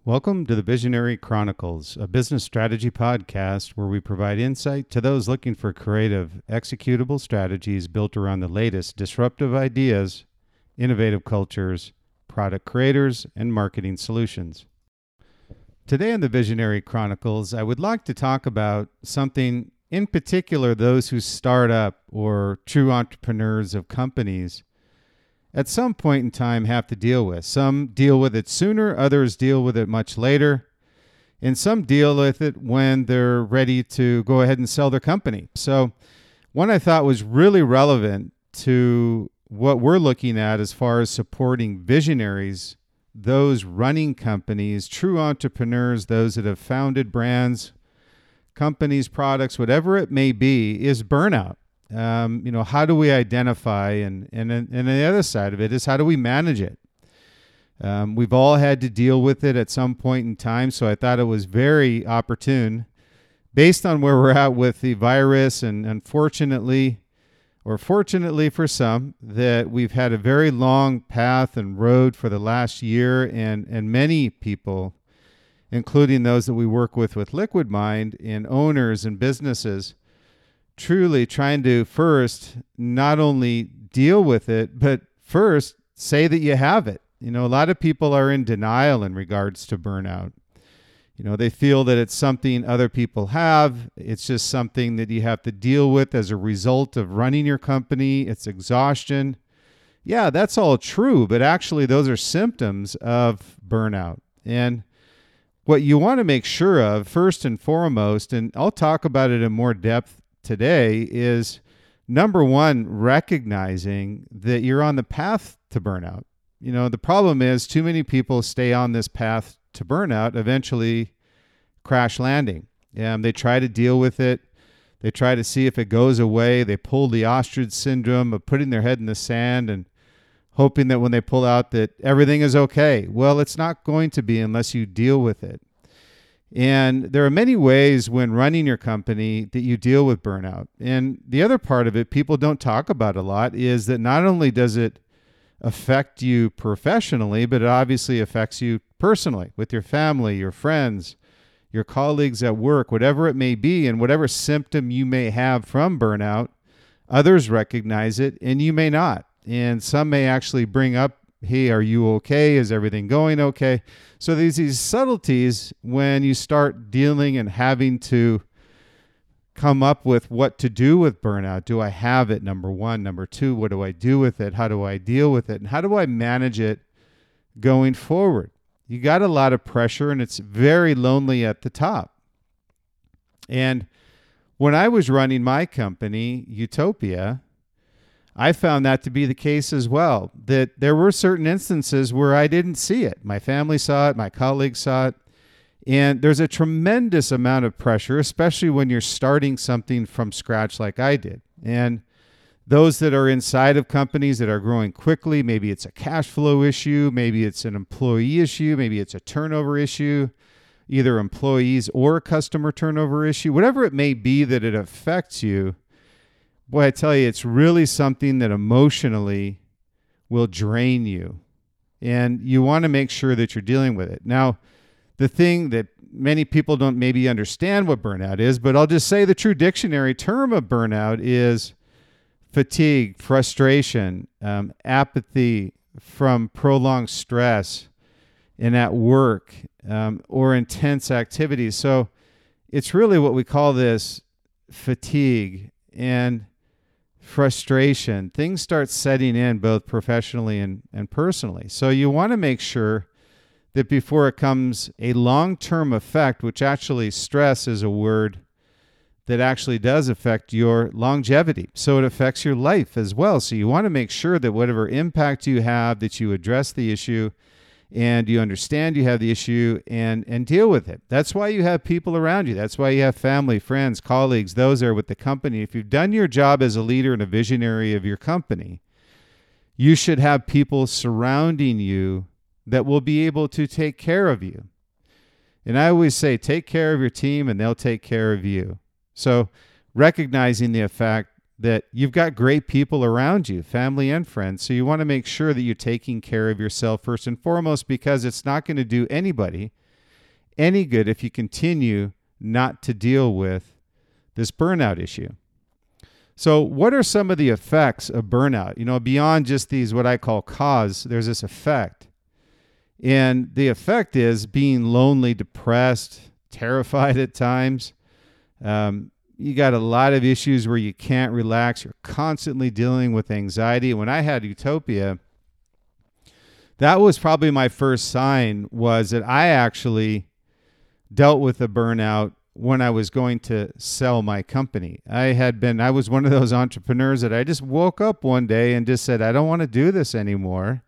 Welcome to the Visionary Chronicles, a business strategy podcast where we provide insight to those looking for creative, executable strategies built around the latest disruptive ideas, innovative cultures, product creators, and marketing solutions. Today on the Visionary Chronicles, I would like to talk about something in particular those who start up or true entrepreneurs of companies at some point in time have to deal with. Some deal with it sooner, others deal with it much later, and some deal with it when they're ready to go ahead and sell their company. So one I thought was really relevant to what we're looking at as far as supporting visionaries, those running companies, true entrepreneurs, those that have founded brands, companies, products, whatever it may be, is burnout. How do we identify, and the other side of it is how do we manage it? We've all had to deal with it at some point in time, so I thought it was very opportune, based on where we're at with the virus, and unfortunately, or fortunately for some, that we've had a very long path and road for the last year, and many people, including those that we work with Liquid Mind, and owners and businesses, truly trying to first not only deal with it, but first say that you have it. A lot of people are in denial in regards to burnout. They feel that it's something other people have. It's just something that you have to deal with as a result of running your company. It's exhaustion. Yeah, that's all true, but actually those are symptoms of burnout. And what you want to make sure of, first and foremost, and I'll talk about it in more depth today, is number one, recognizing that you're on the path to burnout. The problem is too many people stay on this path to burnout, eventually crash landing. They try to deal with it. They try to see if it goes away. They pull the ostrich syndrome of putting their head in the sand and hoping that when they pull out that everything is okay. Well, it's not going to be unless you deal with it. And there are many ways when running your company that you deal with burnout. And the other part of it people don't talk about a lot is that not only does it affect you professionally, but it obviously affects you personally with your family, your friends, your colleagues at work, whatever it may be, and whatever symptom you may have from burnout, others recognize it and you may not. And some may actually bring up, hey, are you okay? Is everything going okay? So there's these subtleties when you start dealing and having to come up with what to do with burnout. Do I have it? Number one. Number two, what do I do with it? How do I deal with it? And how do I manage it going forward? You got a lot of pressure and it's very lonely at the top. And when I was running my company, Utopia, I found that to be the case as well, that there were certain instances where I didn't see it. My family saw it, my colleagues saw it, and there's a tremendous amount of pressure, especially when you're starting something from scratch like I did. And those that are inside of companies that are growing quickly, maybe it's a cash flow issue, maybe it's an employee issue, maybe it's a turnover issue, either employees or customer turnover issue, whatever it may be that it affects you. Boy, I tell you, it's really something that emotionally will drain you. And you want to make sure that you're dealing with it. Now, the thing that many people don't maybe understand what burnout is, but I'll just say the true dictionary term of burnout is fatigue, frustration, apathy from prolonged stress and at work or intense activities. So it's really what we call this fatigue and frustration. Things start setting in both professionally and personally. So you want to make sure that before it comes a long-term effect, which actually stress is a word that actually does affect your longevity. So it affects your life as well. So you want to make sure that whatever impact you have, that you address the issue and you understand you have the issue and deal with it. That's why you have people around you. That's why you have family, friends, colleagues, those are with the company. If you've done your job as a leader and a visionary of your company, you should have people surrounding you that will be able to take care of you. And I always say, take care of your team and they'll take care of you. So recognizing the fact that you've got great people around you, family and friends. So you want to make sure that you're taking care of yourself first and foremost, because it's not going to do anybody any good if you continue not to deal with this burnout issue. So what are some of the effects of burnout? Beyond just these, what I call cause, there's this effect. And the effect is being lonely, depressed, terrified at times. You got a lot of issues where you can't relax. You're constantly dealing with anxiety. When I had Utopia, that was probably my first sign, was that I actually dealt with a burnout when I was going to sell my company. I was one of those entrepreneurs that I just woke up one day and just said, I don't want to do this anymore.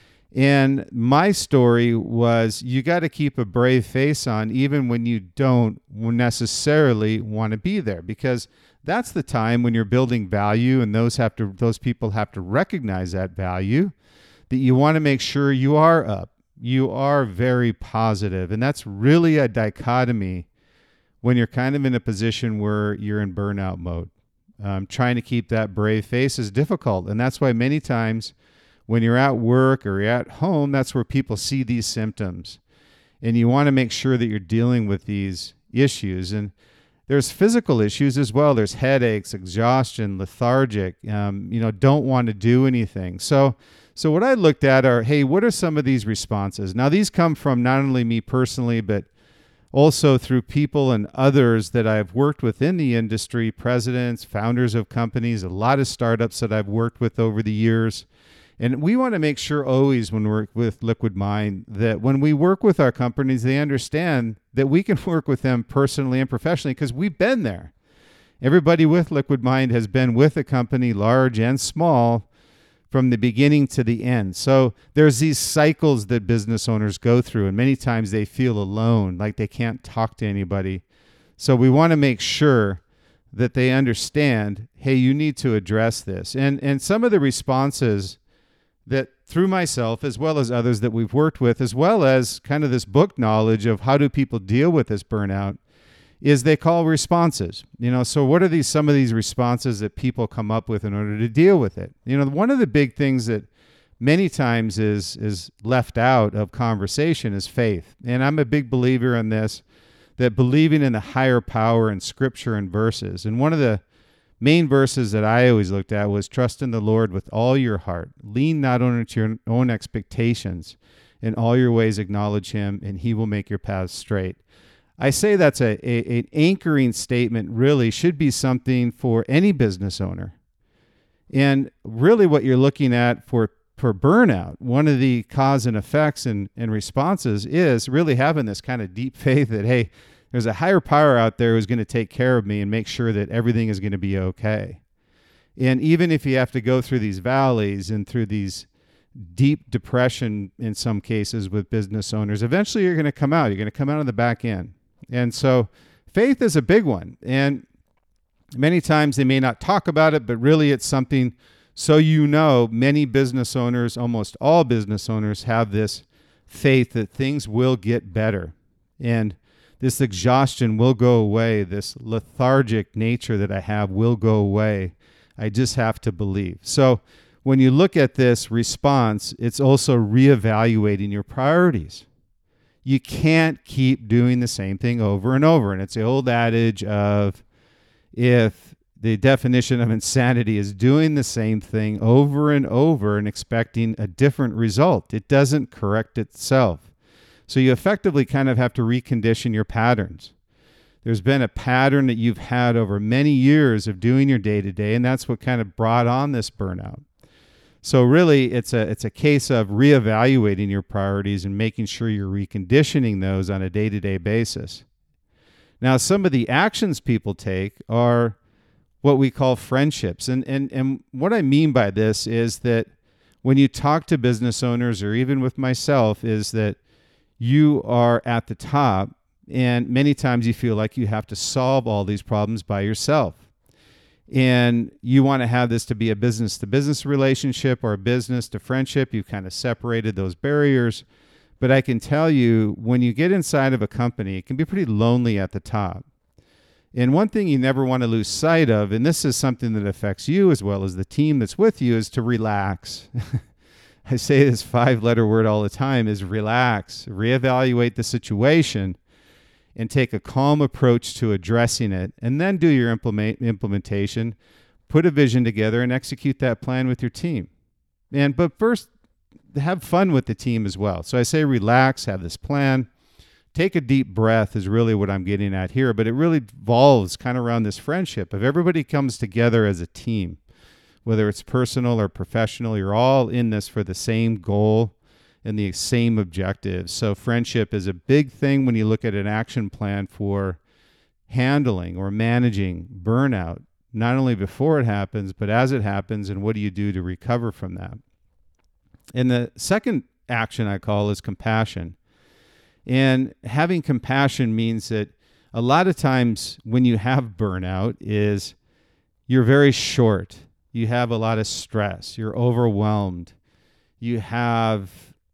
And my story was, you got to keep a brave face on even when you don't necessarily want to be there, because that's the time when you're building value, and those people have to recognize that value, that you want to make sure you are up. You are very positive. And that's really a dichotomy when you're kind of in a position where you're in burnout mode. Trying to keep that brave face is difficult. And that's why many times when you're at work or you're at home, that's where people see these symptoms. And you want to make sure that you're dealing with these issues. And there's physical issues as well. There's headaches, exhaustion, lethargic, don't want to do anything. So what I looked at are, hey, what are some of these responses? Now, these come from not only me personally, but also through people and others that I've worked with in the industry, presidents, founders of companies, a lot of startups that I've worked with over the years. And we want to make sure always when we're with Liquid Mind that when we work with our companies, they understand that we can work with them personally and professionally because we've been there. Everybody with Liquid Mind has been with a company, large and small, from the beginning to the end. So there's these cycles that business owners go through, and many times they feel alone, like they can't talk to anybody. So we want to make sure that they understand, hey, you need to address this. And some of the responses that through myself, as well as others that we've worked with, as well as kind of this book knowledge of how do people deal with this burnout, is they call responses. So what are some of these responses that people come up with in order to deal with it? One of the big things that many times is left out of conversation is faith. And I'm a big believer in this, that believing in the higher power in scripture and verses. And one of the main verses that I always looked at was trust in the Lord with all your heart. Lean not only to your own expectations. In all your ways acknowledge him, and he will make your paths straight. I say that's an anchoring statement, really should be something for any business owner. And really what you're looking at for burnout, one of the cause and effects and responses is really having this kind of deep faith that, hey, there's a higher power out there who's going to take care of me and make sure that everything is going to be okay. And even if you have to go through these valleys and through these deep depression in some cases with business owners, eventually you're going to come out. You're going to come out on the back end. And so faith is a big one. And many times they may not talk about it, but really it's something, many business owners, almost all business owners have this faith that things will get better. And this exhaustion will go away. This lethargic nature that I have will go away. I just have to believe. So when you look at this response, it's also reevaluating your priorities. You can't keep doing the same thing over and over. And it's the old adage of, if the definition of insanity is doing the same thing over and over and expecting a different result, it doesn't correct itself. So you effectively kind of have to recondition your patterns. There's been a pattern that you've had over many years of doing your day-to-day, and that's what kind of brought on this burnout. So really, it's a case of reevaluating your priorities and making sure you're reconditioning those on a day-to-day basis. Now, some of the actions people take are what we call friendships. And what I mean by this is that when you talk to business owners, or even with myself, is that you are at the top, and many times you feel like you have to solve all these problems by yourself. And you want to have this to be a business-to-business relationship or a business to friendship. You've kind of separated those barriers. But I can tell you, when you get inside of a company, it can be pretty lonely at the top. And one thing you never want to lose sight of, and this is something that affects you as well as the team that's with you, is to relax. I say this 5-letter word all the time, is relax. Reevaluate the situation and take a calm approach to addressing it, and then do your implementation, put a vision together, and execute that plan with your team. But first, have fun with the team as well. So I say relax, have this plan. Take a deep breath is really what I'm getting at here, but it really revolves kind of around this friendship. If everybody comes together as a team, whether it's personal or professional, you're all in this for the same goal and the same objective. So friendship is a big thing when you look at an action plan for handling or managing burnout, not only before it happens, but as it happens, and what do you do to recover from that? And the second action I call is compassion. And having compassion means that a lot of times when you have burnout is you're very short. You have a lot of stress. You're overwhelmed. You have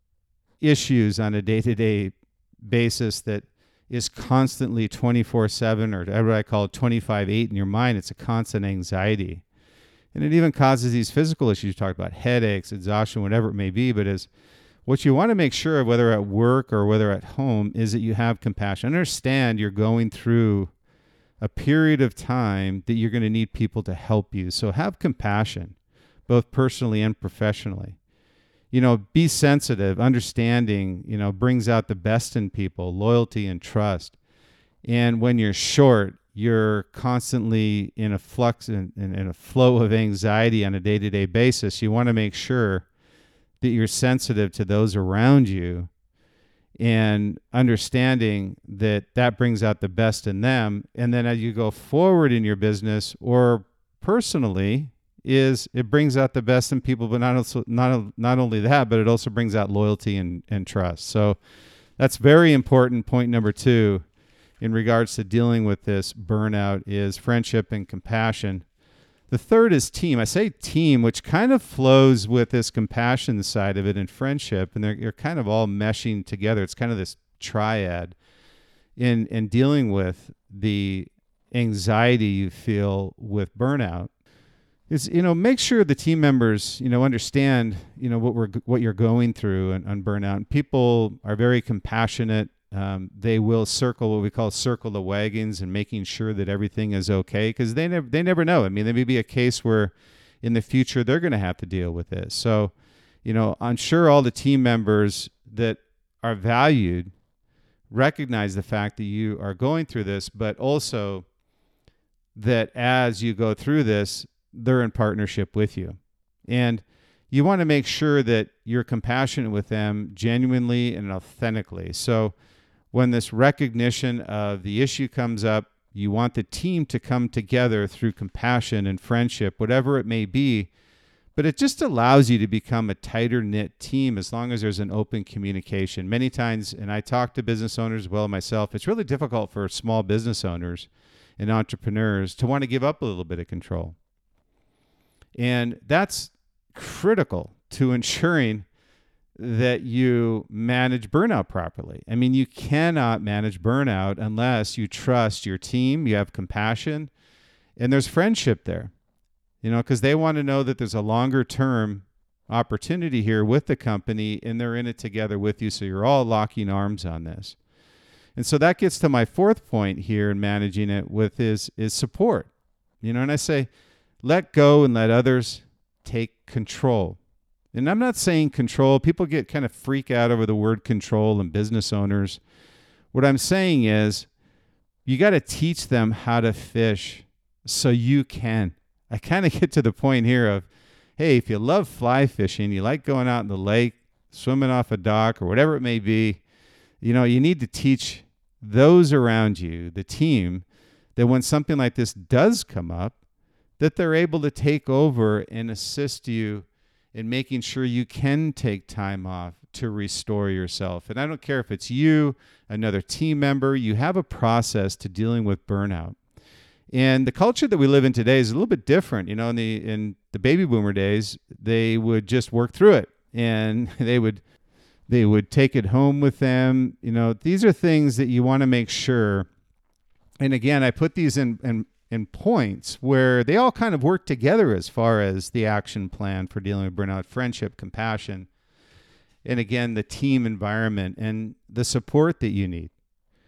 issues on a day-to-day basis that is constantly 24/7, or what I call 25/8 in your mind. It's a constant anxiety. And it even causes these physical issues you talked about, headaches, exhaustion, whatever it may be. But what you want to make sure of, whether at work or whether at home, is that you have compassion. Understand you're going through a period of time that you're going to need people to help you. So have compassion, both personally and professionally. Be sensitive. Understanding, brings out the best in people, loyalty and trust. And when you're short, you're constantly in a flux and in a flow of anxiety on a day-to-day basis. You want to make sure that you're sensitive to those around you and understanding that brings out the best in them. And then as you go forward in your business or personally, it brings out the best in people, but not only that, but it also brings out loyalty and trust. So that's very important. Point number 2 in regards to dealing with this burnout is friendship and compassion. The third is team. I say team, which kind of flows with this compassion side of it and friendship, and they're kind of all meshing together. It's kind of this triad in dealing with the anxiety you feel with burnout. Is make sure the team members understand what you're going through on burnout. People are very compassionate. They will circle the wagons and making sure that everything is okay, because they never know. I mean, there may be a case where in the future they're going to have to deal with this. So, I'm sure all the team members that are valued recognize the fact that you are going through this, but also that as you go through this, they're in partnership with you. And you want to make sure that you're compassionate with them genuinely and authentically. So when this recognition of the issue comes up, you want the team to come together through compassion and friendship, whatever it may be. But it just allows you to become a tighter knit team as long as there's an open communication. Many times, and I talk to business owners as well myself, it's really difficult for small business owners and entrepreneurs to want to give up a little bit of control. And that's critical to ensuring that you manage burnout properly. I mean, you cannot manage burnout unless you trust your team, you have compassion, and there's friendship there. Because they want to know that there's a longer term opportunity here with the company, and they're in it together with you. So you're all locking arms on this. And so that gets to my fourth point here in managing it with is support. And I say, let go and let others take control. And I'm not saying control. People get kind of freak out over the word control and business owners. What I'm saying is you got to teach them how to fish so you can. I kind of get to the point here of, hey, if you love fly fishing, you like going out in the lake, swimming off a dock or whatever it may be, you need to teach those around you, the team, that when something like this does come up, that they're able to take over and assist you in making sure you can take time off to restore yourself. And I don't care if it's you, another team member, you have a process to dealing with burnout. And the culture that we live in today is a little bit different. In the baby boomer days, they would just work through it and they would take it home with them. These are things that you want to make sure. And again, I put these in points where they all kind of work together as far as the action plan for dealing with burnout, friendship, compassion, and again, the team environment and the support that you need.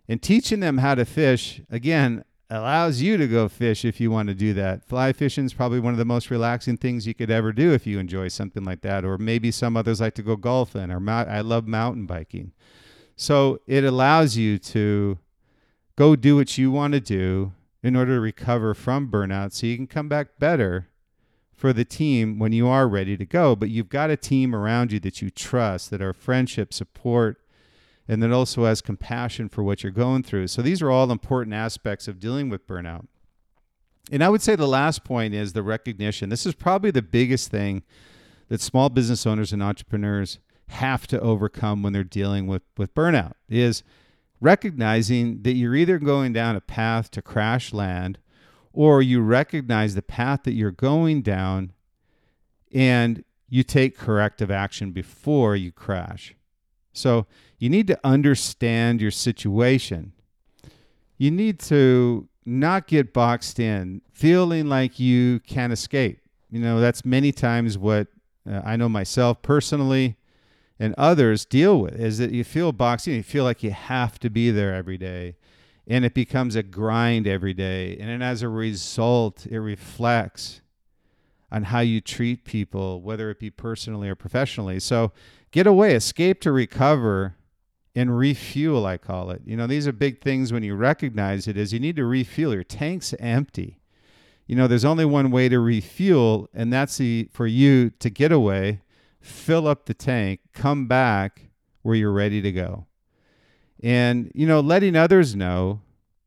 And teaching them how to fish, again, allows you to go fish if you want to do that. Fly fishing is probably one of the most relaxing things you could ever do if you enjoy something like that. Or maybe some others like to go golfing, or I love mountain biking. So it allows you to go do what you want to do in order to recover from burnout so you can come back better for the team when you are ready to go. But you've got a team around you that you trust, that are friendship, support, and that also has compassion for what you're going through. So these are all important aspects of dealing with burnout. And I would say the last point is the recognition. This is probably the biggest thing that small business owners and entrepreneurs have to overcome when they're dealing with burnout, is recognizing that you're either going down a path to crash land, or you recognize the path that you're going down and you take corrective action before you crash. So you need to understand your situation. You need to not get boxed in, feeling like you can't escape. That's many times what I know myself personally and others deal with, is that you feel boxed in. You feel like you have to be there every day, and it becomes a grind every day. And then as a result, it reflects on how you treat people, whether it be personally or professionally. So get away, escape to recover, and refuel, I call it. These are big things when you recognize it, is you need to refuel. Your tank's empty. There's only one way to refuel, and that's for you to get away, fill up the tank, come back where you're ready to go. And, letting others know,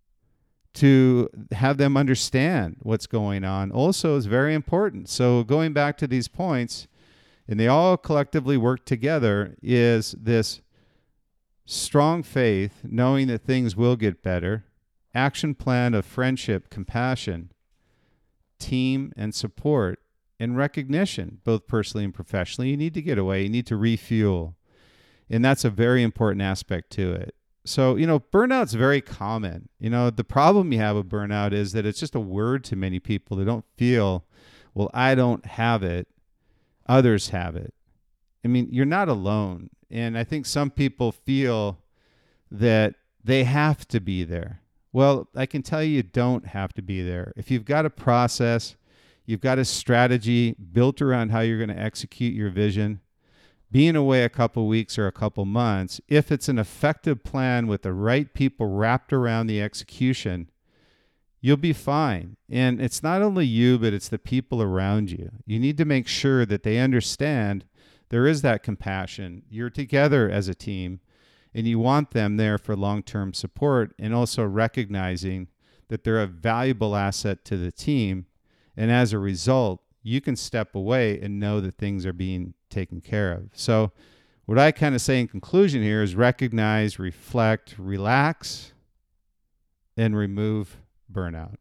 to have them understand what's going on also is very important. So going back to these points, and they all collectively work together, is this strong faith, knowing that things will get better, action plan of friendship, compassion, team and support, and recognition, both personally and professionally. You need to get away. You need to refuel. And that's a very important aspect to it. So, burnout's very common. The problem you have with burnout is that it's just a word to many people. They don't feel, well, I don't have it. Others have it. You're not alone. And I think some people feel that they have to be there. Well, I can tell you don't have to be there. If you've got a process, you've got a strategy built around how you're going to execute your vision, being away a couple weeks or a couple months, if it's an effective plan with the right people wrapped around the execution, you'll be fine. And it's not only you, but it's the people around you. You need to make sure that they understand there is that compassion. You're together as a team, and you want them there for long-term support, and also recognizing that they're a valuable asset to the team. And as a result, you can step away and know that things are being taken care of. So what I kind of say in conclusion here is recognize, reflect, relax, and remove burnout.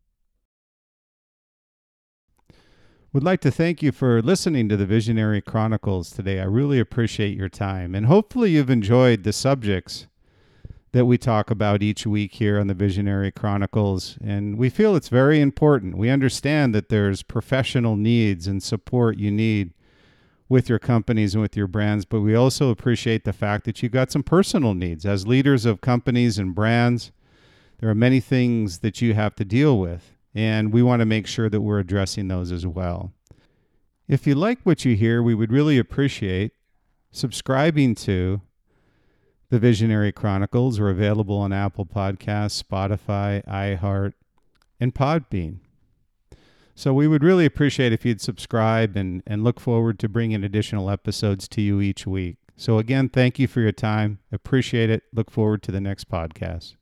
Would like to thank you for listening to the Visionary Chronicles today. I really appreciate your time, and hopefully you've enjoyed the subjects that we talk about each week here on the Visionary Chronicles, and we feel it's very important. We understand that there's professional needs and support you need with your companies and with your brands, but we also appreciate the fact that you've got some personal needs. As leaders of companies and brands, there are many things that you have to deal with, and we want to make sure that we're addressing those as well. If you like what you hear, we would really appreciate subscribing to the Visionary Chronicles. We're available on Apple Podcasts, Spotify, iHeart, and Podbean. So we would really appreciate if you'd subscribe and look forward to bringing additional episodes to you each week. So again, thank you for your time. Appreciate it. Look forward to the next podcast.